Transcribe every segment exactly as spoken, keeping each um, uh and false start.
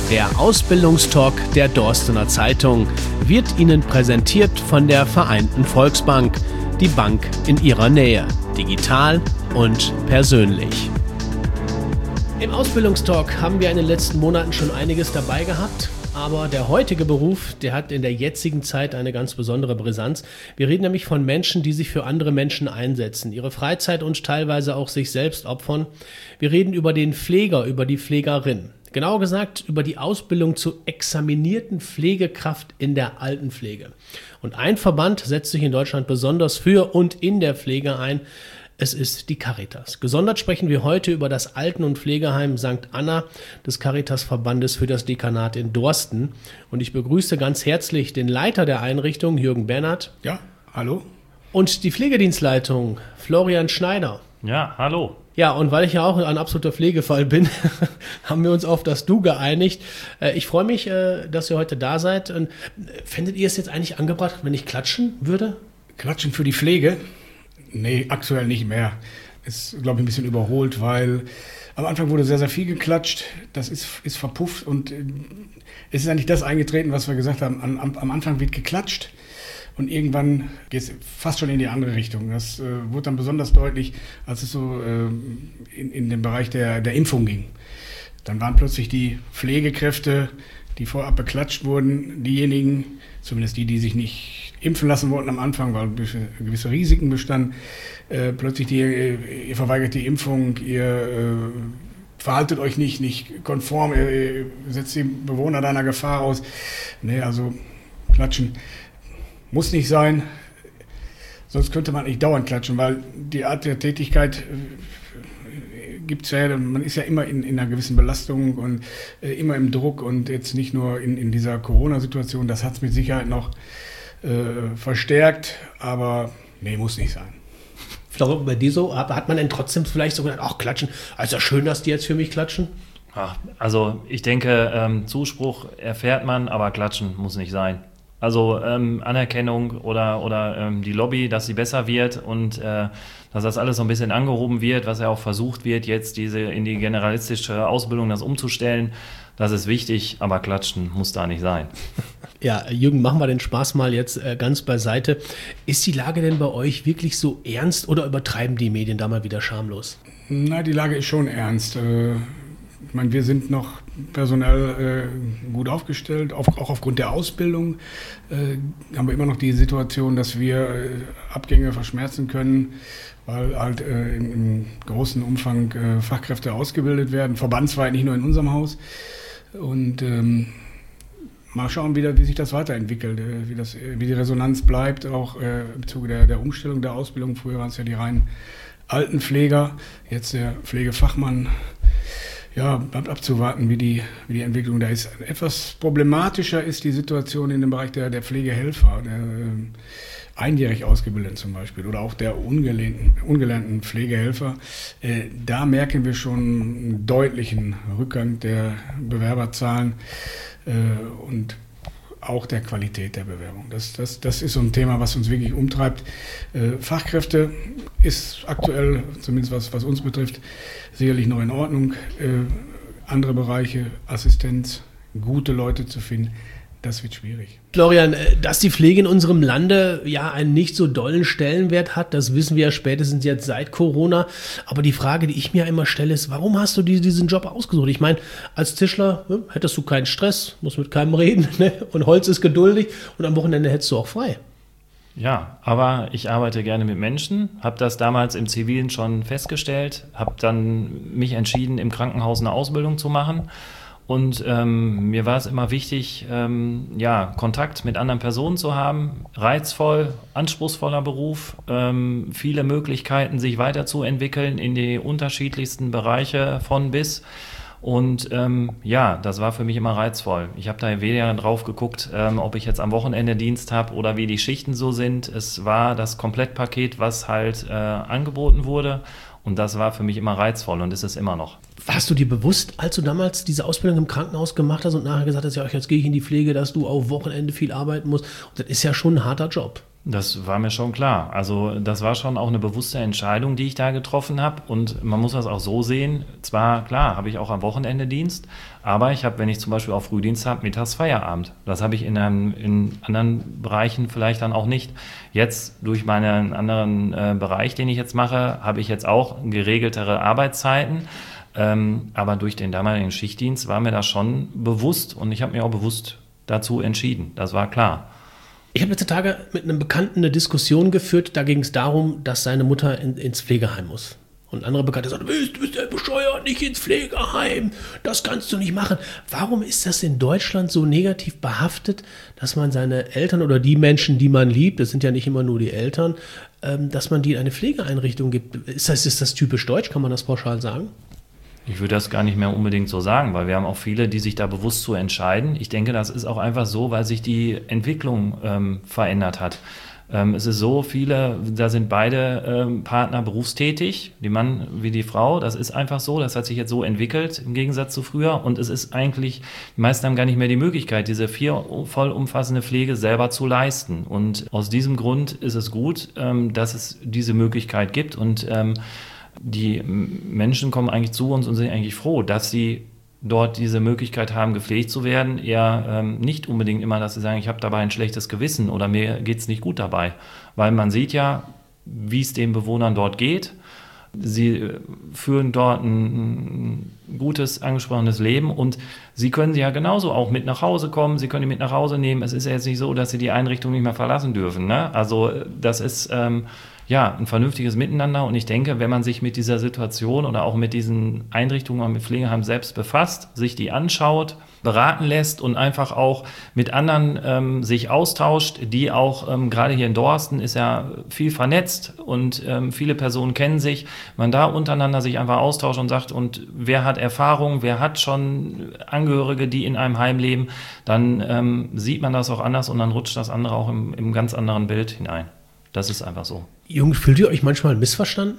Der Ausbildungstalk der Dorstener Zeitung wird Ihnen präsentiert von der Vereinten Volksbank, die Bank in Ihrer Nähe, digital und persönlich. Im Ausbildungstalk haben wir in den letzten Monaten schon einiges dabei gehabt, aber der heutige Beruf, der hat in der jetzigen Zeit eine ganz besondere Brisanz. Wir reden nämlich von Menschen, die sich für andere Menschen einsetzen, ihre Freizeit und teilweise auch sich selbst opfern. Wir reden über den Pfleger, über die Pflegerin. Genauer gesagt über die Ausbildung zur examinierten Pflegekraft in der Altenpflege. Und ein Verband setzt sich in Deutschland besonders für und in der Pflege ein. Es ist die Caritas. Gesondert sprechen wir heute über das Alten- und Pflegeheim Sankt Anna des Caritas-Verbandes für das Dekanat in Dorsten. Und ich begrüße ganz herzlich den Leiter der Einrichtung, Jürgen Bernhard. Ja, hallo. Und die Pflegedienstleitung, Florian Schneider. Ja, hallo. Ja, und weil ich ja auch ein absoluter Pflegefall bin, haben wir uns auf das Du geeinigt. Ich freue mich, dass ihr heute da seid. Fändet ihr es jetzt eigentlich angebracht, wenn ich klatschen würde? Klatschen für die Pflege? Nee, aktuell nicht mehr. Ist, glaube ich, ein bisschen überholt, weil am Anfang wurde sehr, sehr viel geklatscht. Das ist, ist verpufft und es ist eigentlich das eingetreten, was wir gesagt haben. Am, am Anfang wird geklatscht. Und irgendwann geht es fast schon in die andere Richtung. Das äh, wurde dann besonders deutlich, als es so äh, in, in den Bereich der, der Impfung ging. Dann waren plötzlich die Pflegekräfte, die vorab beklatscht wurden, diejenigen, zumindest die, die sich nicht impfen lassen wollten am Anfang, weil gewisse Risiken bestanden, äh, plötzlich die, ihr verweigert die Impfung, ihr äh, verhaltet euch nicht, nicht konform, ihr, ihr setzt die Bewohner da einer Gefahr aus. Nee, also klatschen muss nicht sein, sonst könnte man nicht dauernd klatschen, weil die Art der Tätigkeit äh, gibt es ja, man ist ja immer in, in einer gewissen Belastung und äh, immer im Druck und jetzt nicht nur in, in dieser Corona-Situation, das hat es mit Sicherheit noch äh, verstärkt, aber nee, muss nicht sein. Florian, bei dir so, hat man denn trotzdem vielleicht so gedacht, ach klatschen, also schön, dass die jetzt für mich klatschen? Ach, also ich denke, ähm, Zuspruch erfährt man, aber klatschen muss nicht sein. Also ähm, Anerkennung oder, oder ähm, die Lobby, dass sie besser wird und äh, dass das alles so ein bisschen angehoben wird, was ja auch versucht wird, jetzt diese in die generalistische Ausbildung das umzustellen, das ist wichtig, aber klatschen muss da nicht sein. Ja, Jürgen, machen wir den Spaß mal jetzt äh, ganz beiseite. Ist die Lage denn bei euch wirklich so ernst oder übertreiben die Medien da mal wieder schamlos? Na, die Lage ist schon ernst. Äh, ich meine, wir sind noch personell äh, gut aufgestellt, auf, auch aufgrund der Ausbildung äh, haben wir immer noch die Situation, dass wir äh, Abgänge verschmerzen können, weil halt äh, im, im großen Umfang äh, Fachkräfte ausgebildet werden, verbandsweit, nicht nur in unserem Haus. Und ähm, mal schauen, wie, da, wie sich das weiterentwickelt, äh, wie, das, äh, wie die Resonanz bleibt, auch äh, im Zuge der, der Umstellung der Ausbildung. Früher waren es ja die reinen Altenpfleger, jetzt der Pflegefachmann. Ja, bleibt abzuwarten, wie die, wie die Entwicklung da ist. Etwas problematischer ist die Situation in dem Bereich der, der Pflegehelfer, der äh, einjährig Ausgebildeten zum Beispiel oder auch der ungelernten, ungelernten Pflegehelfer. Äh, da merken wir schon einen deutlichen Rückgang der Bewerberzahlen äh, und auch der Qualität der Bewerbung. Das, das, das ist so ein Thema, was uns wirklich umtreibt. Äh, Fachkräfte ist aktuell, zumindest was, was uns betrifft, sicherlich noch in Ordnung. Äh, andere Bereiche, Assistenz, gute Leute zu finden, das wird schwierig. Florian, dass die Pflege in unserem Lande ja einen nicht so dollen Stellenwert hat, das wissen wir ja spätestens jetzt seit Corona. Aber die Frage, die ich mir immer stelle, ist, warum hast du diesen Job ausgesucht? Ich meine, als Tischler ne, hättest du keinen Stress, musst mit keinem reden ne? Und Holz ist geduldig und am Wochenende hättest du auch frei. Ja, aber ich arbeite gerne mit Menschen, habe das damals im Zivilen schon festgestellt, habe dann mich entschieden, im Krankenhaus eine Ausbildung zu machen. Und ähm, mir war es immer wichtig, ähm, ja, Kontakt mit anderen Personen zu haben, reizvoll, anspruchsvoller Beruf, ähm, viele Möglichkeiten, sich weiterzuentwickeln in die unterschiedlichsten Bereiche von bis. Und ähm, ja, das war für mich immer reizvoll. Ich habe da weniger drauf geguckt, ähm, ob ich jetzt am Wochenende Dienst habe oder wie die Schichten so sind. Es war das Komplettpaket, was halt äh, angeboten wurde. Und das war für mich immer reizvoll und ist es immer noch. Warst du dir bewusst, als du damals diese Ausbildung im Krankenhaus gemacht hast und nachher gesagt hast, ja, jetzt gehe ich in die Pflege, dass du auf Wochenende viel arbeiten musst? Und das ist ja schon ein harter Job. Das war mir schon klar. Also das war schon auch eine bewusste Entscheidung, die ich da getroffen habe. Und man muss das auch so sehen. Zwar, klar, habe ich auch am Wochenende Dienst, aber ich habe, wenn ich zum Beispiel auch Frühdienst habe, mittags Feierabend. Das habe ich in, einem, in anderen Bereichen vielleicht dann auch nicht. Jetzt durch meinen anderen äh, Bereich, den ich jetzt mache, habe ich jetzt auch geregeltere Arbeitszeiten. Ähm, aber durch den damaligen Schichtdienst war mir das schon bewusst und ich habe mich auch bewusst dazu entschieden. Das war klar. Ich habe letzte Tage mit einem Bekannten eine Diskussion geführt, da ging es darum, dass seine Mutter in, ins Pflegeheim muss. Und andere Bekannte sagten, du bist ja bescheuert, nicht ins Pflegeheim, das kannst du nicht machen. Warum ist das in Deutschland so negativ behaftet, dass man seine Eltern oder die Menschen, die man liebt, das sind ja nicht immer nur die Eltern, ähm, dass man die in eine Pflegeeinrichtung gibt? Ist das, ist das typisch deutsch, kann man das pauschal sagen? Ich würde das gar nicht mehr unbedingt so sagen, weil wir haben auch viele, die sich da bewusst zu entscheiden. Ich denke, das ist auch einfach so, weil sich die Entwicklung ähm, verändert hat. Ähm, es ist so, viele, da sind beide ähm, Partner berufstätig, die Mann wie die Frau. Das ist einfach so, das hat sich jetzt so entwickelt im Gegensatz zu früher. Und es ist eigentlich, die meisten haben gar nicht mehr die Möglichkeit, diese vier vollumfassende Pflege selber zu leisten. Und aus diesem Grund ist es gut, ähm, dass es diese Möglichkeit gibt und ähm, die Menschen kommen eigentlich zu uns und sind eigentlich froh, dass sie dort diese Möglichkeit haben, gepflegt zu werden. Eher ähm, nicht unbedingt immer, dass sie sagen, ich habe dabei ein schlechtes Gewissen oder mir geht es nicht gut dabei. Weil man sieht ja, wie es den Bewohnern dort geht. Sie führen dort ein gutes, angesprochenes Leben und sie können sie ja genauso auch mit nach Hause kommen, sie können die mit nach Hause nehmen. Es ist ja jetzt nicht so, dass sie die Einrichtung nicht mehr verlassen dürfen, ne? Also das ist ähm, ja ein vernünftiges Miteinander und ich denke, wenn man sich mit dieser Situation oder auch mit diesen Einrichtungen und mit Pflegeheimen selbst befasst, sich die anschaut, beraten lässt und einfach auch mit anderen ähm, sich austauscht, die auch, ähm, gerade hier in Dorsten ist ja viel vernetzt und ähm, viele Personen kennen sich, man da untereinander sich einfach austauscht und sagt, und wer hat Erfahrung, wer hat schon Angehörige, die in einem Heim leben, dann ähm, sieht man das auch anders und dann rutscht das andere auch im, im ganz anderen Bild hinein. Das ist einfach so. Jungs, fühlt ihr euch manchmal missverstanden?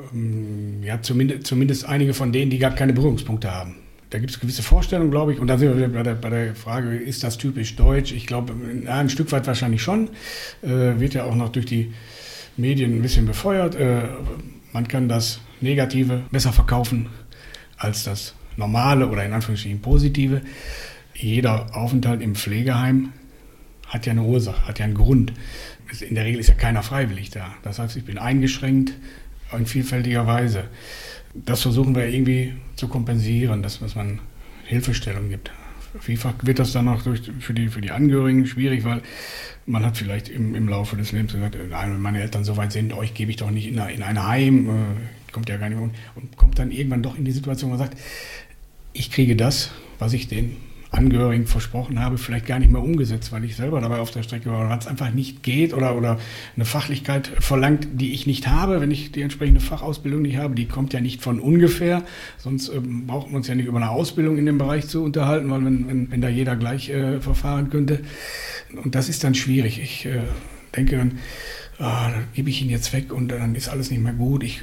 Ja, zumindest, zumindest einige von denen, die gar keine Berührungspunkte haben. Da gibt es gewisse Vorstellungen, glaube ich. Und da sind wir wieder bei der, bei der Frage, ist das typisch deutsch? Ich glaube, ja, ein Stück weit wahrscheinlich schon. Äh, wird ja auch noch durch die Medien ein bisschen befeuert. Äh, man kann das Negative besser verkaufen als das Normale oder in Anführungsstrichen Positive. Jeder Aufenthalt im Pflegeheim hat ja eine Ursache, hat ja einen Grund. In der Regel ist ja keiner freiwillig da. Das heißt, ich bin eingeschränkt in vielfältiger Weise. Das versuchen wir irgendwie zu kompensieren, dass, dass man Hilfestellung gibt. Vielfach wird das dann auch durch, für, die, für die Angehörigen schwierig, weil man hat vielleicht im, im Laufe des Lebens gesagt, nein, wenn meine Eltern so weit sind, euch gebe ich doch nicht in, in ein Heim, äh, kommt ja gar nicht mehr. Und kommt dann irgendwann doch in die Situation, wo man sagt, ich kriege das, was ich den Angehörigen versprochen habe, vielleicht gar nicht mehr umgesetzt, weil ich selber dabei auf der Strecke war, weil es einfach nicht geht oder, oder eine Fachlichkeit verlangt, die ich nicht habe, wenn ich die entsprechende Fachausbildung nicht habe. Die kommt ja nicht von ungefähr, sonst ähm, braucht man uns ja nicht über eine Ausbildung in dem Bereich zu unterhalten, weil wenn, wenn, wenn da jeder gleich äh, verfahren könnte. Und das ist dann schwierig. Ich äh, denke dann, ah, da gebe ich ihn jetzt weg und dann ist alles nicht mehr gut. Ich,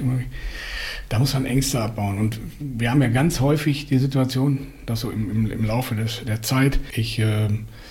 da muss man Ängste abbauen. Und wir haben ja ganz häufig die Situation, dass so im, im, im Laufe des, der Zeit, ich äh,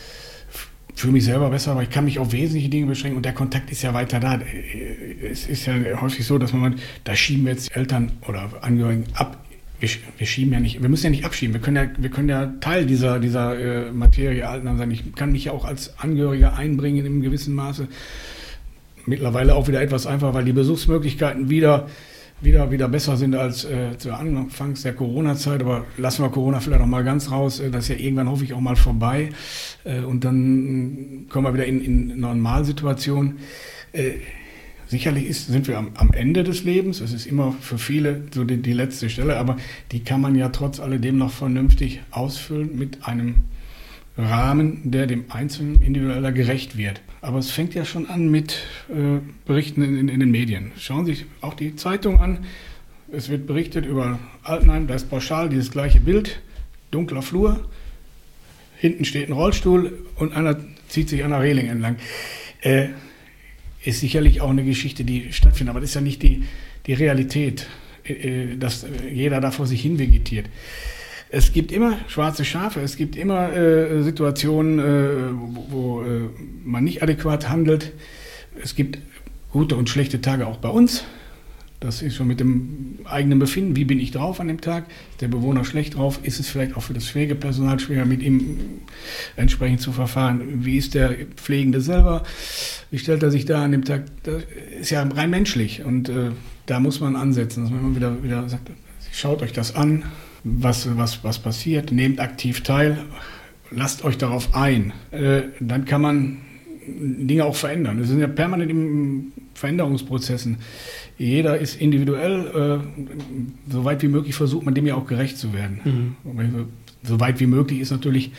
fühle mich selber besser, aber ich kann mich auf wesentliche Dinge beschränken und der Kontakt ist ja weiter da. Es ist ja häufig so, dass man meint, da schieben wir jetzt Eltern oder Angehörigen ab. Wir, wir schieben ja nicht, wir müssen ja nicht abschieben. Wir können ja, wir können ja Teil dieser, dieser äh, Materie Altenheim sein. Ich kann mich ja auch als Angehöriger einbringen in einem gewissen Maße. Mittlerweile auch wieder etwas einfacher, weil die Besuchsmöglichkeiten wieder wieder, wieder besser sind als äh, zu Anfangs der Corona-Zeit, aber lassen wir Corona vielleicht noch mal ganz raus, äh, das ist ja irgendwann hoffe ich auch mal vorbei äh, und dann kommen wir wieder in, in Normalsituationen. Äh, sicherlich ist, sind wir am, am Ende des Lebens, es ist immer für viele so die, die letzte Stelle, aber die kann man ja trotz alledem noch vernünftig ausfüllen mit einem Rahmen, der dem Einzelnen individueller gerecht wird. Aber es fängt ja schon an mit äh, Berichten in, in, in den Medien. Schauen Sie sich auch die Zeitung an. Es wird berichtet über Altenheim, da ist pauschal dieses gleiche Bild, dunkler Flur, hinten steht ein Rollstuhl und einer zieht sich an der Reling entlang. Äh, ist sicherlich auch eine Geschichte, die stattfindet, aber das ist ja nicht die, die Realität, äh, dass jeder da vor sich hin vegetiert. Es gibt immer schwarze Schafe, es gibt immer äh, Situationen, äh, wo, wo äh, man nicht adäquat handelt. Es gibt gute und schlechte Tage auch bei uns. Das ist schon mit dem eigenen Befinden. Wie bin ich drauf an dem Tag? Ist der Bewohner schlecht drauf? Ist es vielleicht auch für das Pflegepersonal schwer, mit ihm entsprechend zu verfahren? Wie ist der Pflegende selber? Wie stellt er sich da an dem Tag? Das ist ja rein menschlich und äh, da muss man ansetzen, dass man immer wieder, wieder sagt, schaut euch das an, was, was, was passiert, nehmt aktiv teil, lasst euch darauf ein. Äh, dann kann man Dinge auch verändern. Wir sind ja permanent in Veränderungsprozessen. Jeder ist individuell, äh, so weit wie möglich versucht man dem ja auch gerecht zu werden. Mhm. So weit wie möglich ist natürlich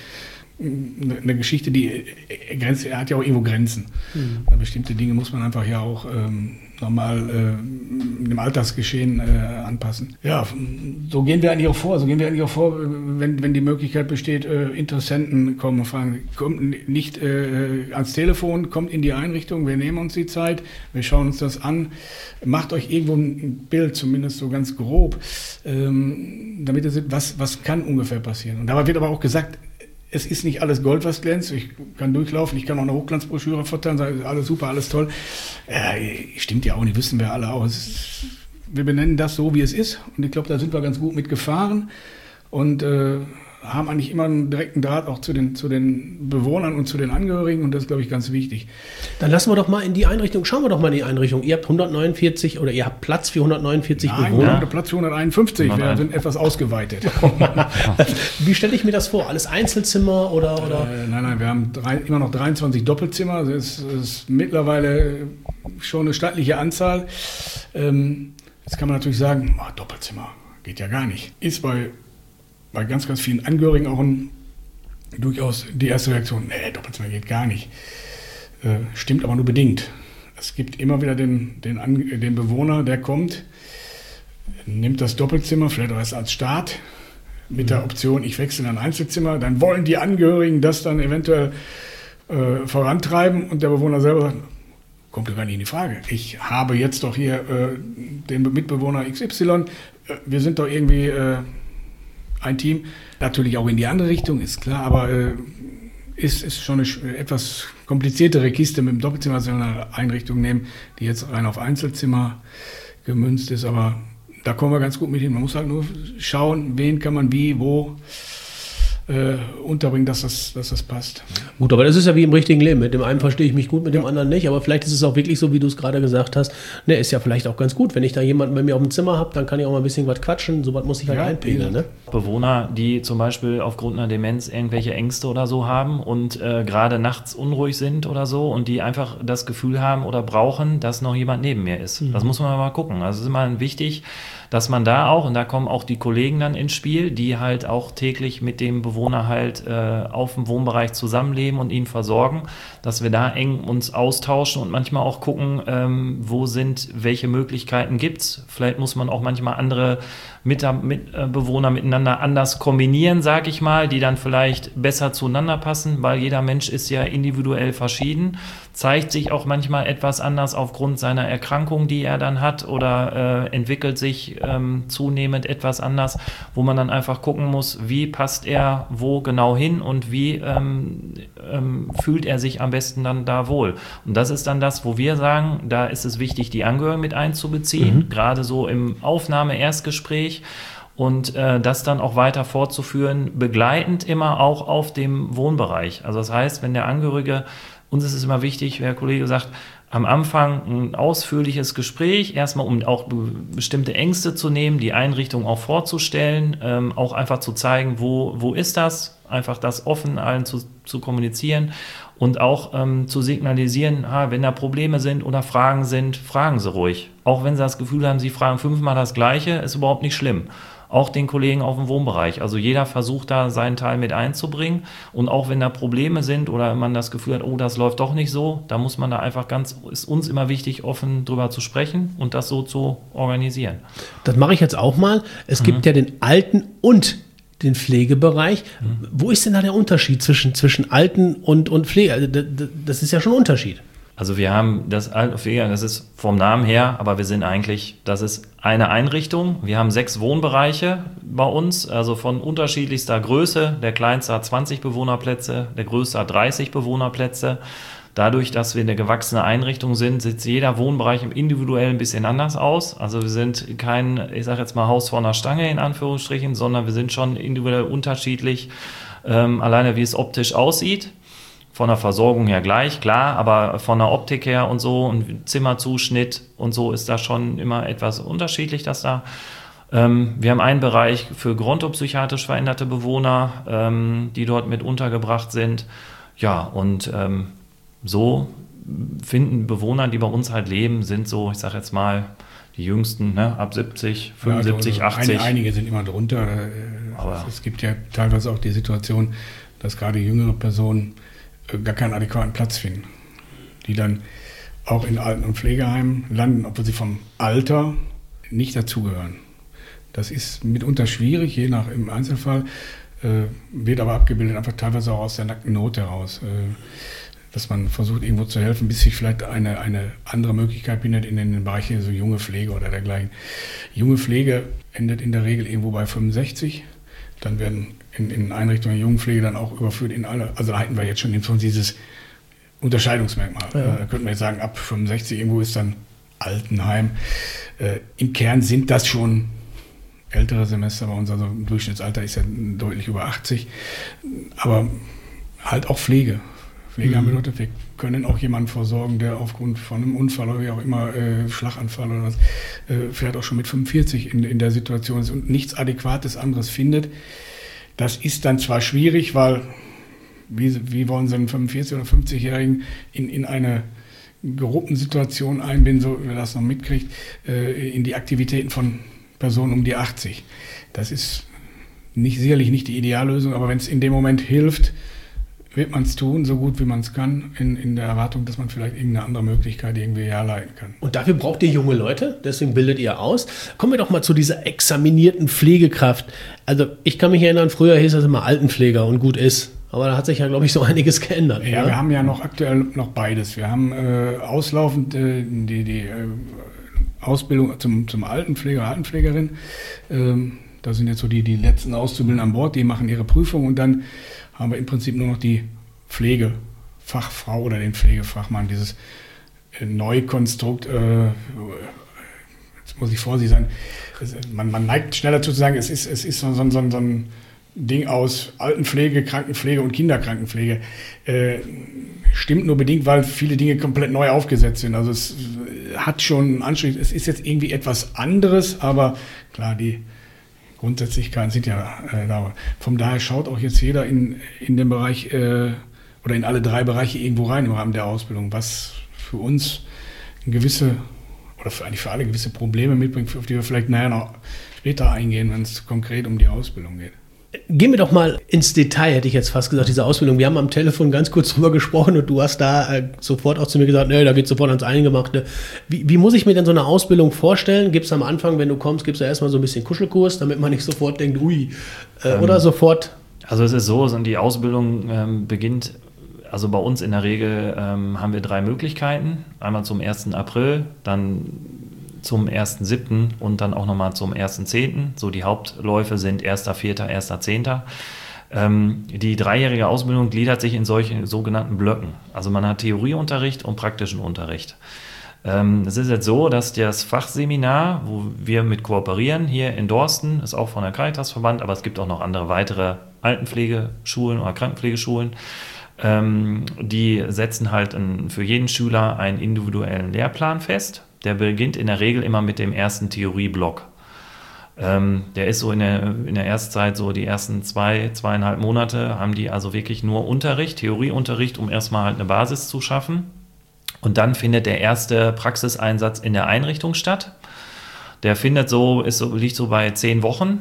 eine Geschichte, die Grenze, hat ja auch irgendwo Grenzen. Mhm. Bestimmte Dinge muss man einfach ja auch ähm, normal äh, dem Alltagsgeschehen äh, anpassen. Ja, so gehen wir eigentlich auch vor. So gehen wir eigentlich auch vor, wenn, wenn die Möglichkeit besteht, äh, Interessenten kommen und fragen, kommt nicht äh, ans Telefon, kommt in die Einrichtung, wir nehmen uns die Zeit, wir schauen uns das an, macht euch irgendwo ein Bild, zumindest so ganz grob, ähm, damit ihr seht, was, was kann ungefähr passieren. Und dabei wird aber auch gesagt, es ist nicht alles Gold, was glänzt. Ich kann durchlaufen, ich kann auch eine Hochglanzbroschüre verteilen, sagen, alles super, alles toll. Äh, stimmt ja auch nicht, wissen wir alle auch. Es ist, wir benennen das so, wie es ist. Und ich glaube, da sind wir ganz gut mit gefahren und äh, haben eigentlich immer einen direkten Draht auch zu den, zu den Bewohnern und zu den Angehörigen. Und das ist, glaube ich, ganz wichtig. Dann lassen wir doch mal in die Einrichtung, schauen wir doch mal in die Einrichtung. Ihr habt hundertneunundvierzig oder ihr habt Platz für hundertneunundvierzig Nein, Bewohner. Wir haben Platz für hunderteinundfünfzig, wir sind etwas ausgeweitet. Wie stelle ich mir das vor? Alles Einzelzimmer oder? oder? Äh, nein, nein, wir haben drei, immer noch dreiundzwanzig Doppelzimmer. Das ist, das ist mittlerweile schon eine stattliche Anzahl. Ähm, jetzt kann man natürlich sagen, oh, Doppelzimmer geht ja gar nicht. Ist bei bei ganz, ganz vielen Angehörigen auch ein, durchaus die erste Reaktion, nee, Doppelzimmer geht gar nicht. Äh, stimmt aber nur bedingt. Es gibt immer wieder den, den, den Bewohner, der kommt, nimmt das Doppelzimmer, vielleicht auch erst als Start, mit der Option, ich wechsle in ein Einzelzimmer, dann wollen die Angehörigen das dann eventuell äh, vorantreiben und der Bewohner selber sagt, kommt ja gar nicht in die Frage. Ich habe jetzt doch hier äh, den Mitbewohner X Y, äh, wir sind doch irgendwie äh, ein Team, natürlich auch in die andere Richtung, ist klar, aber äh, ist, ist schon eine etwas kompliziertere Kiste mit dem Doppelzimmer, als wir eine Einrichtung nehmen, die jetzt rein auf Einzelzimmer gemünzt ist, aber da kommen wir ganz gut mit hin. Man muss halt nur schauen, wen kann man wie, wo äh, unterbringen, dass das, dass das passt. Gut, aber das ist ja wie im richtigen Leben. Mit dem einen verstehe ich mich gut, mit dem ja. anderen nicht. Aber vielleicht ist es auch wirklich so, wie du es gerade gesagt hast. Ne, ist ja vielleicht auch ganz gut. Wenn ich da jemanden bei mir auf dem Zimmer habe, dann kann ich auch mal ein bisschen was quatschen. So was muss ich halt ja, einpegeln. Ne? Bewohner, die zum Beispiel aufgrund einer Demenz irgendwelche Ängste oder so haben und äh, gerade nachts unruhig sind oder so und die einfach das Gefühl haben oder brauchen, dass noch jemand neben mir ist. Mhm. Das muss man mal gucken. Also es ist immer wichtig, dass man da auch, und da kommen auch die Kollegen dann ins Spiel, die halt auch täglich mit dem Bewohner halt äh, auf dem Wohnbereich zusammenleben und ihn versorgen, dass wir da eng uns austauschen und manchmal auch gucken, ähm, wo sind, welche Möglichkeiten gibt's. Vielleicht muss man auch manchmal andere Mitbewohner miteinander anders kombinieren, sag ich mal, die dann vielleicht besser zueinander passen, weil jeder Mensch ist ja individuell verschieden, zeigt sich auch manchmal etwas anders aufgrund seiner Erkrankung, die er dann hat oder äh, entwickelt sich ähm, zunehmend etwas anders, wo man dann einfach gucken muss, wie passt er wo genau hin und wie ähm, ähm, fühlt er sich am besten dann da wohl. Und das ist dann das, wo wir sagen, da ist es wichtig, die Angehörigen mit einzubeziehen, mhm. gerade so im Aufnahme-Erstgespräch. Und äh, das dann auch weiter fortzuführen, begleitend immer auch auf dem Wohnbereich. Also das heißt, wenn der Angehörige, uns ist es immer wichtig, wie der Kollege sagt, am Anfang ein ausführliches Gespräch, erstmal um auch be- bestimmte Ängste zu nehmen, die Einrichtung auch vorzustellen, ähm, auch einfach zu zeigen, wo, wo ist das, einfach das offen allen zu, zu kommunizieren und auch ähm, zu signalisieren, ha, wenn da Probleme sind oder Fragen sind, fragen Sie ruhig. Auch wenn Sie das Gefühl haben, Sie fragen fünfmal das Gleiche, ist überhaupt nicht schlimm. Auch den Kollegen auf dem Wohnbereich. Also jeder versucht da seinen Teil mit einzubringen. Und auch wenn da Probleme sind oder man das Gefühl hat, oh, das läuft doch nicht so, da muss man da einfach ganz, ist uns immer wichtig, offen drüber zu sprechen und das so zu organisieren. Das mache ich jetzt auch mal. Es mhm. gibt ja den Alten- und den Pflegebereich. Mhm. Wo ist denn da der Unterschied zwischen, zwischen Alten- und, und Pflege? Also das ist ja schon ein Unterschied. Also wir haben das, das ist vom Namen her, aber wir sind eigentlich, das ist eine Einrichtung. Wir haben sechs Wohnbereiche bei uns, also von unterschiedlichster Größe. Der kleinste hat zwanzig Bewohnerplätze, der größte hat dreißig Bewohnerplätze. Dadurch, dass wir eine gewachsene Einrichtung sind, sieht jeder Wohnbereich individuell ein bisschen anders aus. Also wir sind kein, ich sage jetzt mal Haus vor einer Stange in Anführungsstrichen, sondern wir sind schon individuell unterschiedlich, ähm, alleine wie es optisch aussieht. Von der Versorgung her gleich, klar, aber von der Optik her und so und Zimmerzuschnitt und so ist da schon immer etwas unterschiedlich, dass da ähm, wir haben einen Bereich für gerontopsychiatrisch veränderte Bewohner, ähm, die dort mit untergebracht sind. Ja, und ähm, so finden Bewohner, die bei uns halt leben, sind so, ich sag jetzt mal, die Jüngsten, ne, ab siebzig, fünfundsiebzig, ja, also achtzig. Ein, einige sind immer drunter. Aber es gibt ja teilweise auch die Situation, dass gerade jüngere Personen gar keinen adäquaten Platz finden, die dann auch in Alten- und Pflegeheimen landen, obwohl sie vom Alter nicht dazugehören. Das ist mitunter schwierig, je nach im Einzelfall, äh, wird aber abgebildet, einfach teilweise auch aus der nackten Not heraus, äh, dass man versucht, irgendwo zu helfen, bis sich vielleicht eine, eine andere Möglichkeit findet in den Bereichen so junge Pflege oder dergleichen. Junge Pflege endet in der Regel irgendwo bei fünfundsechzig. Dann werden in, in Einrichtungen der Jungenpflege dann auch überführt in alle, also da hätten wir jetzt schon dieses Unterscheidungsmerkmal. Ja. Da könnten wir jetzt sagen, ab fünfundsechzig irgendwo ist dann Altenheim. Äh, Im Kern sind das schon ältere Semester bei uns, also im Durchschnittsalter ist ja deutlich über achtzig. Aber halt auch Pflege. Pflege mhm. haben bedeutet, wir können auch jemanden versorgen, der aufgrund von einem Unfall oder wie auch immer, äh, Schlaganfall oder was, äh, vielleicht auch schon mit fünfundvierzig in, in der Situation ist und nichts Adäquates anderes findet. Das ist dann zwar schwierig, weil wie, wie wollen Sie einen fünfundvierzig- oder fünfzigjährigen in, in eine Gruppensituation einbinden, so wie man das noch mitkriegt, äh, in die Aktivitäten von Personen um die achtzig. Das ist nicht, sicherlich nicht die Ideallösung, aber wenn es in dem Moment hilft, wird man es tun, so gut wie man es kann, in, in der Erwartung, dass man vielleicht irgendeine andere Möglichkeit irgendwie herleiten kann. Und dafür braucht ihr junge Leute, deswegen bildet ihr aus. Kommen wir doch mal zu dieser examinierten Pflegekraft. Also ich kann mich erinnern, früher hieß das immer Altenpfleger und gut ist. Aber da hat sich ja, glaube ich, so einiges geändert. Ja, oder? Wir haben ja noch aktuell noch beides. Wir haben äh, auslaufend äh, die, die äh, Ausbildung zum, zum Altenpfleger, Altenpflegerin. Ähm, da sind jetzt so die, die letzten Auszubildenden an Bord, die machen ihre Prüfung und dann haben wir im Prinzip nur noch die Pflegefachfrau oder den Pflegefachmann, dieses Neukonstrukt, äh, jetzt muss ich vorsichtig sein, man, man neigt schneller zu sagen, es ist, es ist so, so, so, so ein Ding aus Altenpflege, Krankenpflege und Kinderkrankenpflege. Äh, stimmt nur bedingt, weil viele Dinge komplett neu aufgesetzt sind. Also es hat schon einen Anstrich, es ist jetzt irgendwie etwas anderes, aber klar, die Grundsätzlichkeiten sind ja äh, da. Von daher schaut auch jetzt jeder in, in den Bereich äh, oder in alle drei Bereiche irgendwo rein im Rahmen der Ausbildung, was für uns eine gewisse oder für, eigentlich für alle gewisse Probleme mitbringt, auf die wir vielleicht nachher noch später eingehen, wenn es konkret um die Ausbildung geht. Gehen wir doch mal ins Detail, hätte ich jetzt fast gesagt, diese Ausbildung. Wir haben am Telefon ganz kurz drüber gesprochen und du hast da äh, sofort auch zu mir gesagt, nee, da geht sofort ans Eingemachte. Wie, wie muss ich mir denn so eine Ausbildung vorstellen? Gibt es am Anfang, wenn du kommst, gibt es ja erstmal so ein bisschen Kuschelkurs, damit man nicht sofort denkt, ui, äh, ähm, oder sofort? Also es ist so, die Ausbildung ähm, beginnt, also bei uns in der Regel ähm, haben wir drei Möglichkeiten. Einmal zum ersten April, dann zum ersten siebten und dann auch nochmal zum ersten zehnten So die Hauptläufe sind erster vierter erster zehnter Ähm, die dreijährige Ausbildung gliedert sich in solche sogenannten Blöcken. Also man hat Theorieunterricht und praktischen Unterricht. Ähm, es ist jetzt so, dass das Fachseminar, wo wir mit kooperieren, hier in Dorsten, ist auch von der Caritasverband, aber es gibt auch noch andere weitere Altenpflegeschulen oder Krankenpflegeschulen. Ähm, die setzen halt ein, für jeden Schüler einen individuellen Lehrplan fest. Der beginnt in der Regel immer mit dem ersten Theorieblock. Ähm, der ist so in der, in der Erstzeit, so die ersten zwei, zweieinhalb Monate, haben die also wirklich nur Unterricht, Theorieunterricht, um erstmal halt eine Basis zu schaffen. Und dann findet der erste Praxiseinsatz in der Einrichtung statt. Der findet so, ist so, liegt so bei zehn Wochen.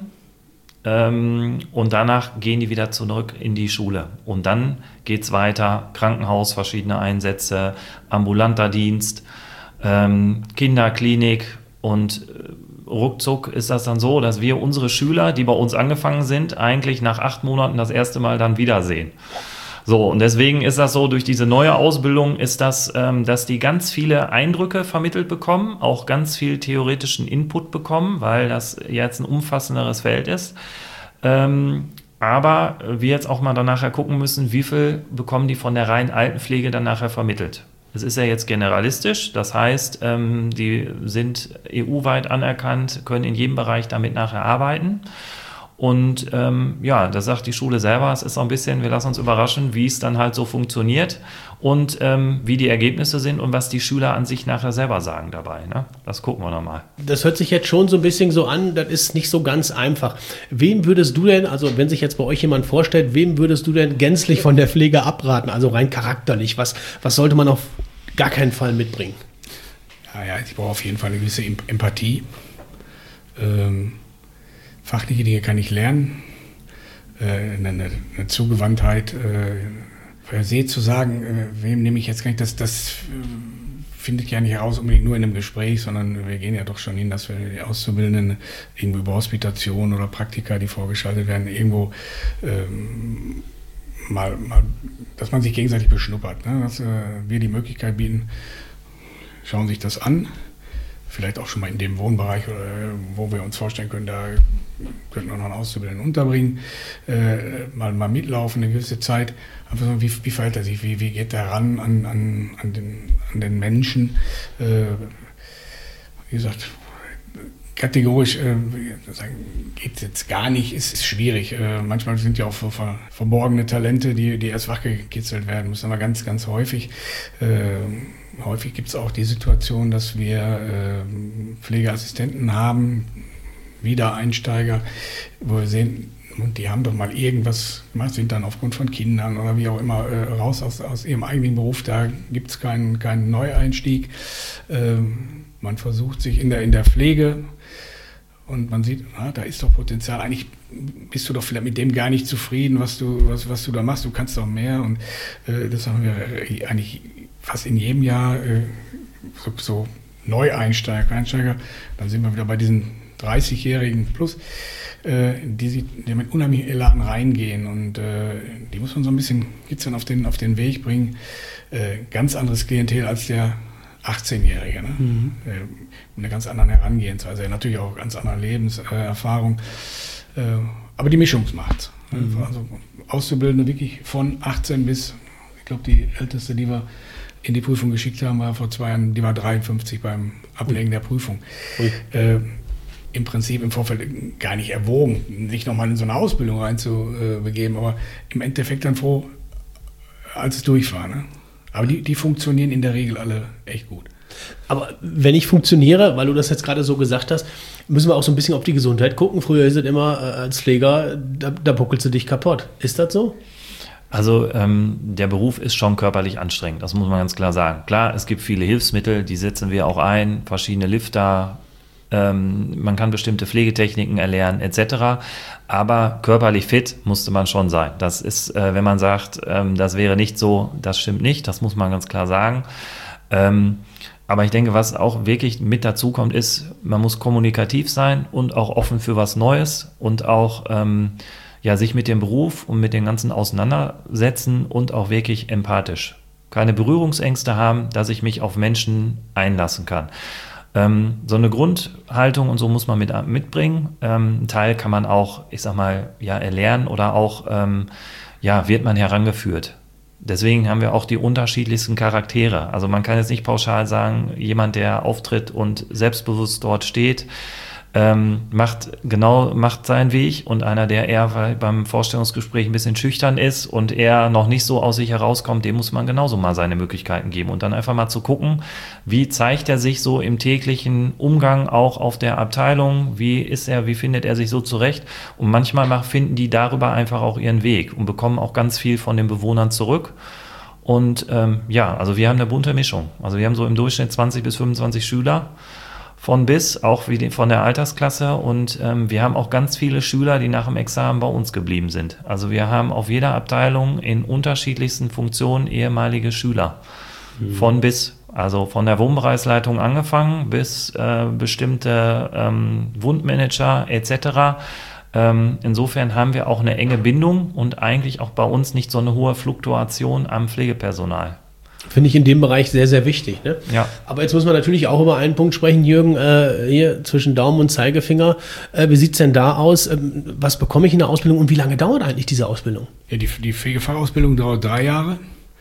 Ähm, und danach gehen die wieder zurück in die Schule. Und dann geht es weiter, Krankenhaus, verschiedene Einsätze, ambulanter Dienst, ähm, Kinderklinik und äh, ruckzuck ist das dann so, dass wir unsere Schüler, die bei uns angefangen sind, eigentlich nach acht Monaten das erste Mal dann wiedersehen. So, und deswegen ist das so, durch diese neue Ausbildung ist das, ähm, dass die ganz viele Eindrücke vermittelt bekommen, auch ganz viel theoretischen Input bekommen, weil das jetzt ein umfassenderes Feld ist. Ähm, aber wir jetzt auch mal dann nachher gucken müssen, wie viel bekommen die von der reinen Altenpflege dann nachher vermittelt. Es ist ja jetzt generalistisch, das heißt, ähm, die sind E U-weit anerkannt, können in jedem Bereich damit nachher arbeiten. Und ähm, ja, da sagt die Schule selber, es ist so ein bisschen, wir lassen uns überraschen, wie es dann halt so funktioniert und ähm, wie die Ergebnisse sind und was die Schüler an sich nachher selber sagen dabei. Ne? Das gucken wir nochmal. Das hört sich jetzt schon so ein bisschen so an, das ist nicht so ganz einfach. Wem würdest du denn, also wenn sich jetzt bei euch jemand vorstellt, wem würdest du denn gänzlich von der Pflege abraten, also rein charakterlich? Was, was sollte man auf gar keinen Fall mitbringen? Ja, ja, ich brauche auf jeden Fall eine gewisse Empathie. Ähm, Fachliche Dinge kann ich lernen, äh, eine, eine Zugewandtheit, äh, per se zu sagen, äh, wem nehme ich jetzt gar nicht, das, das äh, findet ja nicht heraus unbedingt nur in einem Gespräch, sondern wir gehen ja doch schon hin, dass wir die Auszubildenden irgendwo über Hospitation oder Praktika, die vorgeschaltet werden, irgendwo ähm, mal, mal, dass man sich gegenseitig beschnuppert, ne? Dass äh, wir die Möglichkeit bieten, schauen sich das an. Vielleicht auch schon mal in dem Wohnbereich, oder, wo wir uns vorstellen können, da könnten wir noch einen Auszubildenden unterbringen, äh, mal, mal mitlaufen eine gewisse Zeit. Einfach so, wie, wie verhält er sich, wie, wie geht er ran an, an, an, den, an den Menschen? Äh, wie gesagt, kategorisch äh, geht es jetzt gar nicht, ist, ist schwierig. Äh, manchmal sind ja auch so ver, verborgene Talente, die, die erst wachgekitzelt werden müssen, aber ganz, ganz häufig. Äh, häufig gibt es auch die Situation, dass wir äh, Pflegeassistenten haben, Wiedereinsteiger, wo wir sehen, und die haben doch mal irgendwas gemacht, sind dann aufgrund von Kindern oder wie auch immer äh, raus aus, aus ihrem eigenen Beruf, da gibt es keinen, keinen Neueinstieg. Äh, man versucht sich in der, in der Pflege und man sieht, na, da ist doch Potenzial. Eigentlich bist du doch vielleicht mit dem gar nicht zufrieden, was du, was, was du da machst. Du kannst doch mehr. Und äh, das haben wir eigentlich fast in jedem Jahr äh, so, so Neueinsteiger, Einsteiger. Dann sind wir wieder bei diesen dreißigjährigen plus, äh, die, die mit unheimlichem Elan reingehen. Und äh, die muss man so ein bisschen kitzeln auf den, auf den Weg bringen. Äh, ganz anderes Klientel als der achtzehnjährige, ne? Mhm. Äh, mit einer ganz anderen Herangehensweise, natürlich auch ganz andere Lebenserfahrung. Äh, aber die Mischung macht. Mhm. Also Auszubildende wirklich von achtzehn bis, ich glaube, die älteste, die wir in die Prüfung geschickt haben, war vor zwei Jahren, die war dreiundfünfzig beim Ablegen der Prüfung. Äh, Im Prinzip im Vorfeld gar nicht erwogen, sich nochmal in so eine Ausbildung reinzubegeben, aber im Endeffekt dann froh, als es durch war. Ne? Aber die, die funktionieren in der Regel alle echt gut. Aber wenn ich funktioniere, weil du das jetzt gerade so gesagt hast, müssen wir auch so ein bisschen auf die Gesundheit gucken. Früher ist es immer äh, als Pfleger, da, da buckelst du dich kaputt. Ist das so? Also ähm, der Beruf ist schon körperlich anstrengend, das muss man ganz klar sagen. Klar, es gibt viele Hilfsmittel, die setzen wir auch ein, verschiedene Lifter, ähm, man kann bestimmte Pflegetechniken erlernen et cetera. Aber körperlich fit musste man schon sein. Das ist, äh, wenn man sagt, ähm, das wäre nicht so, das stimmt nicht, das muss man ganz klar sagen. Ähm, aber ich denke, was auch wirklich mit dazu kommt, ist, man muss kommunikativ sein und auch offen für was Neues und auch ähm, ja, sich mit dem Beruf und mit dem Ganzen auseinandersetzen und auch wirklich empathisch. Keine Berührungsängste haben, dass ich mich auf Menschen einlassen kann. Ähm, so eine Grundhaltung und so muss man mit, mitbringen. Ähm, ein Teil kann man auch, ich sag mal, ja, erlernen oder auch, ähm, ja, wird man herangeführt. Deswegen haben wir auch die unterschiedlichsten Charaktere. Also man kann jetzt nicht pauschal sagen, jemand, der auftritt und selbstbewusst dort steht, ähm, macht genau macht seinen Weg, und einer, der eher beim Vorstellungsgespräch ein bisschen schüchtern ist und eher noch nicht so aus sich herauskommt, dem muss man genauso mal seine Möglichkeiten geben und dann einfach mal zu gucken, wie zeigt er sich so im täglichen Umgang auch auf der Abteilung, wie ist er, wie findet er sich so zurecht, und manchmal finden die darüber einfach auch ihren Weg und bekommen auch ganz viel von den Bewohnern zurück. Und ähm, ja, also wir haben eine bunte Mischung. Also wir haben so im Durchschnitt zwanzig bis fünfundzwanzig Schüler, von bis, auch wie die, von der Altersklasse, und ähm, wir haben auch ganz viele Schüler, die nach dem Examen bei uns geblieben sind. Also wir haben auf jeder Abteilung in unterschiedlichsten Funktionen ehemalige Schüler, mhm. von bis, also von der Wohnbereichsleitung angefangen bis äh, bestimmte ähm, Wundmanager et cetera. Ähm, insofern haben wir auch eine enge Bindung und eigentlich auch bei uns nicht so eine hohe Fluktuation am Pflegepersonal. Finde ich in dem Bereich sehr, sehr wichtig. Ne? Ja. Aber jetzt muss man natürlich auch über einen Punkt sprechen, Jürgen, äh, hier zwischen Daumen und Zeigefinger. Äh, wie sieht es denn da aus? Ähm, was bekomme ich in der Ausbildung und wie lange dauert eigentlich diese Ausbildung? Ja, die, die Pflegefachausbildung dauert drei Jahre.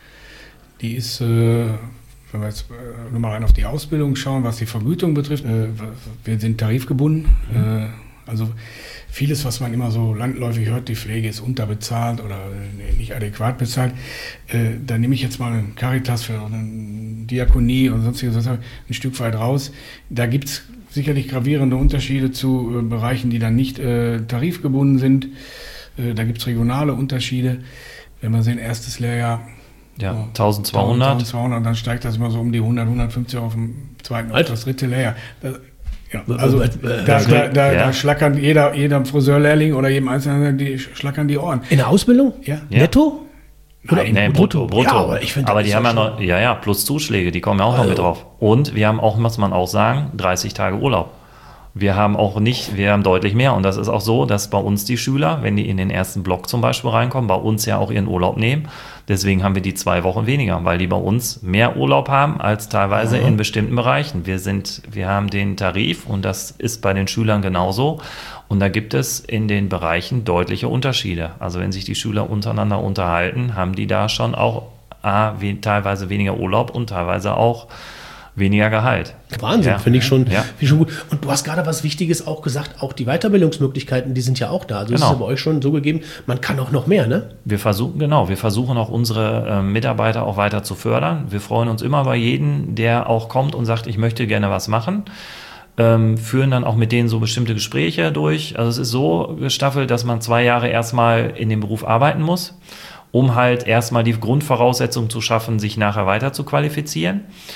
Die ist, äh, wenn wir jetzt äh, nur mal rein auf die Ausbildung schauen, was die Vergütung betrifft, äh, wir sind tarifgebunden. Mhm. Äh, also vieles, was man immer so landläufig hört, die Pflege ist unterbezahlt oder nicht adäquat bezahlt. Äh, da nehme ich jetzt mal eine Caritas für eine Diakonie und sonstiges ein Stück weit raus. Da gibt es sicherlich gravierende Unterschiede zu äh, Bereichen, die dann nicht äh, tarifgebunden sind. Äh, da gibt es regionale Unterschiede. Wenn wir sehen, erstes Lehrjahr, ja, so, eintausendzweihundert. eintausendzweihundert, dann steigt das immer so um die hundert, hundertfünfzig auf dem zweiten, auf das dritte Lehrjahr. Das, Ja, also da, da, da, ja. da schlackern jeder, jeder Friseurlehrling oder jedem Einzelnen, die schlackern die Ohren. In der Ausbildung? Ja. Netto? Oder Nein, nee, brutto. brutto. Ja, aber ich aber die haben ja noch, ja, ja, plus Zuschläge, die kommen ja auch also. noch mit drauf. Und wir haben auch, muss man auch sagen, dreißig Tage Urlaub. Wir haben auch nicht, wir haben deutlich mehr. Und das ist auch so, dass bei uns die Schüler, wenn die in den ersten Block zum Beispiel reinkommen, bei uns ja auch ihren Urlaub nehmen. Deswegen haben wir die zwei Wochen weniger, weil die bei uns mehr Urlaub haben als teilweise mhm. in bestimmten Bereichen. Wir sind, wir haben den Tarif und das ist bei den Schülern genauso. Und da gibt es in den Bereichen deutliche Unterschiede. Also wenn sich die Schüler untereinander unterhalten, haben die da schon auch A, we- teilweise weniger Urlaub und teilweise auch weniger Gehalt. Wahnsinn, ja. finde ich schon, ja. find ich schon gut. Und du hast gerade was Wichtiges auch gesagt, auch die Weiterbildungsmöglichkeiten, die sind ja auch da. Also genau. ist es bei euch schon so gegeben, man kann auch noch mehr, ne? Wir versuchen, genau, wir versuchen auch unsere äh, Mitarbeiter auch weiter zu fördern. Wir freuen uns immer bei jedem, der auch kommt und sagt, ich möchte gerne was machen. Ähm, führen dann auch mit denen so bestimmte Gespräche durch. Also es ist so gestaffelt, dass man zwei Jahre erstmal in dem Beruf arbeiten muss, um halt erstmal die Grundvoraussetzungen zu schaffen, sich nachher weiter zu qualifizieren.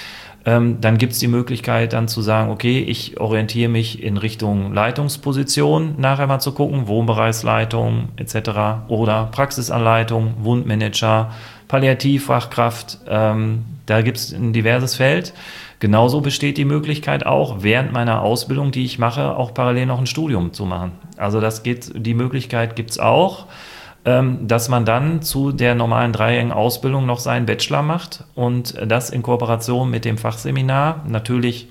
Ähm, dann gibt es die Möglichkeit dann zu sagen, okay, ich orientiere mich in Richtung Leitungsposition, nachher mal zu gucken, Wohnbereichsleitung et cetera oder Praxisanleitung, Wundmanager, Palliativfachkraft, ähm, da gibt es ein diverses Feld. Genauso besteht die Möglichkeit auch, während meiner Ausbildung, die ich mache, auch parallel noch ein Studium zu machen. Also das geht, die Möglichkeit gibt es auch, dass man dann zu der normalen dreijährigen Ausbildung noch seinen Bachelor macht und das in Kooperation mit dem Fachseminar. Natürlich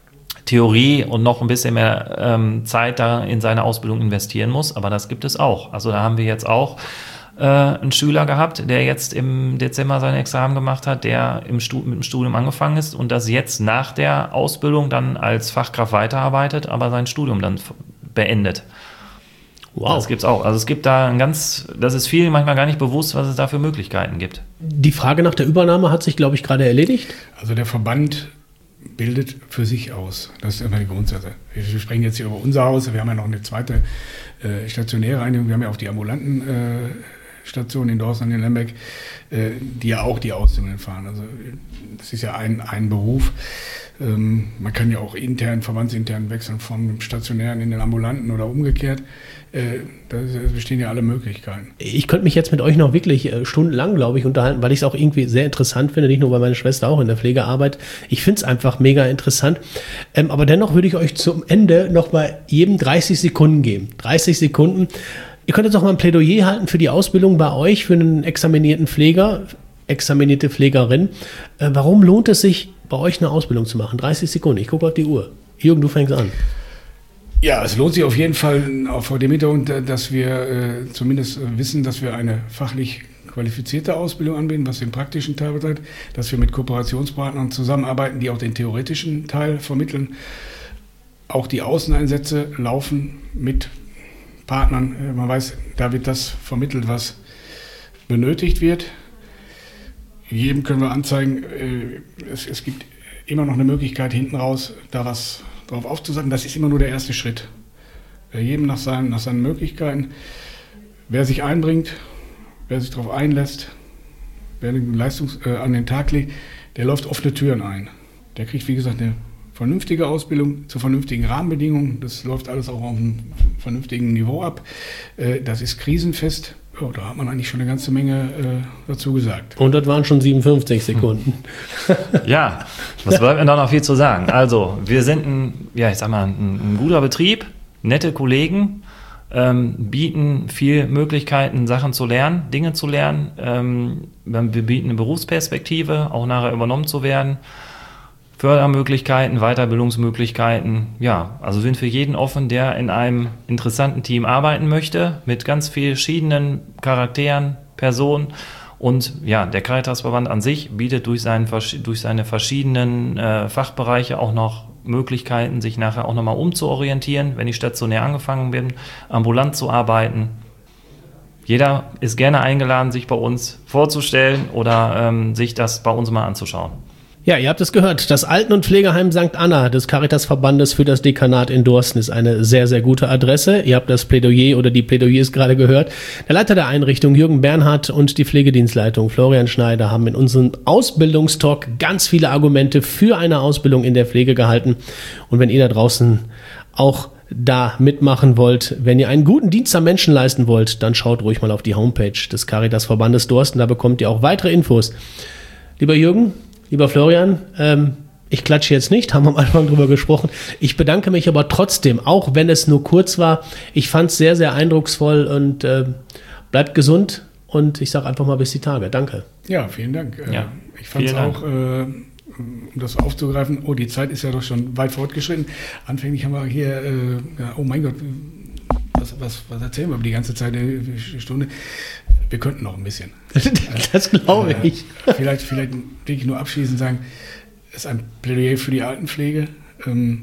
Theorie und noch ein bisschen mehr ähm, Zeit da in seine Ausbildung investieren muss, aber das gibt es auch. Also da haben wir jetzt auch äh, einen Schüler gehabt, der jetzt im Dezember sein Examen gemacht hat, der im Stud- mit dem Studium angefangen ist und das jetzt nach der Ausbildung dann als Fachkraft weiterarbeitet, aber sein Studium dann f- beendet. Wow. Das gibt's auch. Also es gibt da ein ganz, das ist vielen manchmal gar nicht bewusst, was es da für Möglichkeiten gibt. Die Frage nach der Übernahme hat sich, glaube ich, gerade erledigt. Also der Verband bildet für sich aus. Das ist immer die Grundsache. Wir sprechen jetzt hier über unser Haus. Wir haben ja noch eine zweite äh, stationäre Einrichtung. Wir haben ja auch die ambulanten äh, Stationen in Dorsten und in Lemberg, äh, die ja auch die Auszubildenden fahren. Also das ist ja ein, ein Beruf. Ähm, man kann ja auch intern, verbandsintern wechseln vom stationären in den ambulanten oder umgekehrt. Äh, da bestehen ja alle Möglichkeiten. Ich könnte mich jetzt mit euch noch wirklich äh, stundenlang, glaube ich, unterhalten, weil ich es auch irgendwie sehr interessant finde, nicht nur weil meine Schwester auch in der Pflege arbeitet. Ich finde es einfach mega interessant. Ähm, aber dennoch würde ich euch zum Ende noch mal jedem dreißig Sekunden geben. dreißig Sekunden. Ihr könnt jetzt auch mal ein Plädoyer halten für die Ausbildung bei euch, für einen examinierten Pfleger, examinierte Pflegerin. Äh, warum lohnt es sich, bei euch eine Ausbildung zu machen? dreißig Sekunden. Ich gucke auf die Uhr. Jürgen, du fängst an. Ja, es lohnt sich auf jeden Fall, auch vor dem Hintergrund, dass wir äh, zumindest wissen, dass wir eine fachlich qualifizierte Ausbildung anbieten, was den praktischen Teil betrifft, dass wir mit Kooperationspartnern zusammenarbeiten, die auch den theoretischen Teil vermitteln. Auch die Außeneinsätze laufen mit Partnern. Äh, man weiß, da wird das vermittelt, was benötigt wird. Jedem können wir anzeigen, äh, es, es gibt immer noch eine Möglichkeit, hinten raus da was drauf aufzusagen. Das ist immer nur der erste Schritt. Äh, jedem nach seinen, nach seinen Möglichkeiten. Wer sich einbringt, wer sich darauf einlässt, wer eine Leistung äh, an den Tag legt, der läuft offene Türen ein. Der kriegt, wie gesagt, eine vernünftige Ausbildung zu vernünftigen Rahmenbedingungen. Das läuft alles auch auf einem vernünftigen Niveau ab. Äh, das ist krisenfest. Ja, da hat man eigentlich schon eine ganze Menge äh, dazu gesagt. Und das waren schon siebenundfünfzig Sekunden. Ja, was bleibt mir da noch viel zu sagen? Also, wir sind ein, ja, ich sag mal, ein, ein guter Betrieb, nette Kollegen. ähm, bieten viel Möglichkeiten, Sachen zu lernen, Dinge zu lernen. Ähm, wir bieten eine Berufsperspektive, auch nachher übernommen zu werden. Fördermöglichkeiten, Weiterbildungsmöglichkeiten. Ja, also sind für jeden offen, der in einem interessanten Team arbeiten möchte, mit ganz vielen verschiedenen Charakteren, Personen. Und ja, der Caritasverband an sich bietet durch, seinen, durch seine verschiedenen äh, Fachbereiche auch noch Möglichkeiten, sich nachher auch nochmal umzuorientieren, wenn ich stationär angefangen bin, ambulant zu arbeiten. Jeder ist gerne eingeladen, sich bei uns vorzustellen oder ähm, sich das bei uns mal anzuschauen. Ja, ihr habt es gehört. Das Alten- und Pflegeheim Sankt Anna des Caritasverbandes für das Dekanat in Dorsten ist eine sehr, sehr gute Adresse. Ihr habt das Plädoyer oder die Plädoyers gerade gehört. Der Leiter der Einrichtung, Jürgen Bernhard, und die Pflegedienstleitung, Florian Schneider, haben in unserem Ausbildungstalk ganz viele Argumente für eine Ausbildung in der Pflege gehalten. Und wenn ihr da draußen auch da mitmachen wollt, wenn ihr einen guten Dienst am Menschen leisten wollt, dann schaut ruhig mal auf die Homepage des Caritasverbandes Dorsten. Da bekommt ihr auch weitere Infos. Lieber Jürgen, lieber Florian, ähm, ich klatsche jetzt nicht, haben wir am Anfang drüber gesprochen. Ich bedanke mich aber trotzdem, auch wenn es nur kurz war. Ich fand es sehr, sehr eindrucksvoll und äh, bleibt gesund und ich sage einfach mal bis die Tage. Danke. Ja, vielen Dank. Ja, ich fand es auch, äh, um das aufzugreifen, oh, die Zeit ist ja doch schon weit fortgeschritten. Anfänglich haben wir hier, äh, ja, oh mein Gott, was, was, was erzählen wir über die ganze Zeit, eine Stunde? Wir könnten noch ein bisschen. Das glaube ich. Äh, vielleicht, vielleicht will ich nur abschließend sagen, es ist ein Plädoyer für die Altenpflege. Ähm,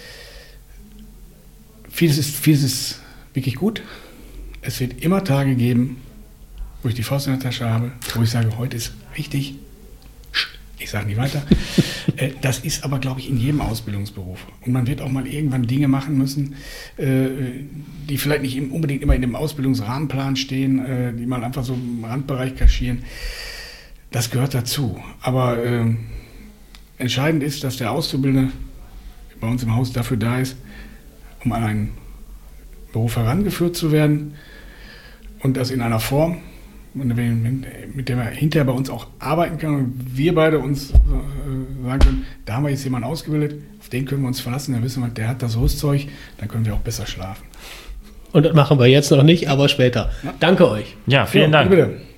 vieles, ist, vieles ist wirklich gut. Es wird immer Tage geben, wo ich die Faust in der Tasche habe, wo ich sage, heute ist richtig. Ich sage nicht weiter. Das ist aber, glaube ich, in jedem Ausbildungsberuf. Und man wird auch mal irgendwann Dinge machen müssen, die vielleicht nicht unbedingt immer in dem Ausbildungsrahmenplan stehen, die man einfach so im Randbereich kaschieren. Das gehört dazu. Aber äh, entscheidend ist, dass der Auszubildende bei uns im Haus dafür da ist, um an einen Beruf herangeführt zu werden und das in einer Form, mit der man hinterher bei uns auch arbeiten kann und wir beide uns äh, sagen können, da haben wir jetzt jemanden ausgebildet, auf den können wir uns verlassen, dann wissen wir, der hat das Rüstzeug, dann können wir auch besser schlafen. Und das machen wir jetzt noch nicht, aber später. Ja. Danke euch. Ja, vielen ja, Dank. Bitte.